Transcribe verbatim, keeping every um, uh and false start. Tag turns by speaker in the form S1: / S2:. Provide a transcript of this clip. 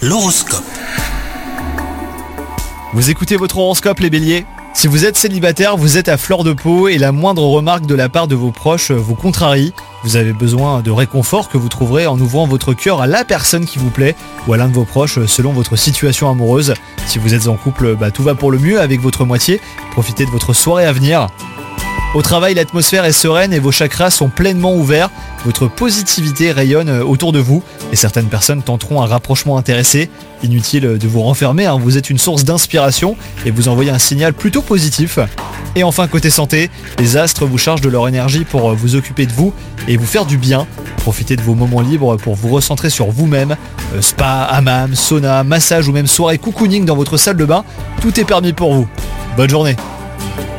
S1: L'horoscope.
S2: Vous écoutez votre horoscope les béliers ? Si vous êtes célibataire, vous êtes à fleur de peau et la moindre remarque de la part de vos proches vous contrarie. Vous avez besoin de réconfort que vous trouverez en ouvrant votre cœur à la personne qui vous plaît ou à l'un de vos proches selon votre situation amoureuse. Si vous êtes en couple, bah, tout va pour le mieux avec votre moitié. Profitez de votre soirée à venir. Au travail, l'atmosphère est sereine et vos chakras sont pleinement ouverts. Votre positivité rayonne autour de vous et certaines personnes tenteront un rapprochement intéressé. Inutile de vous renfermer, hein, vous êtes une source d'inspiration et vous envoyez un signal plutôt positif. Et enfin, côté santé, les astres vous chargent de leur énergie pour vous occuper de vous et vous faire du bien. Profitez de vos moments libres pour vous recentrer sur vous-même. Euh, spa, hammam, sauna, massage ou même soirée cocooning dans votre salle de bain, tout est permis pour vous. Bonne journée.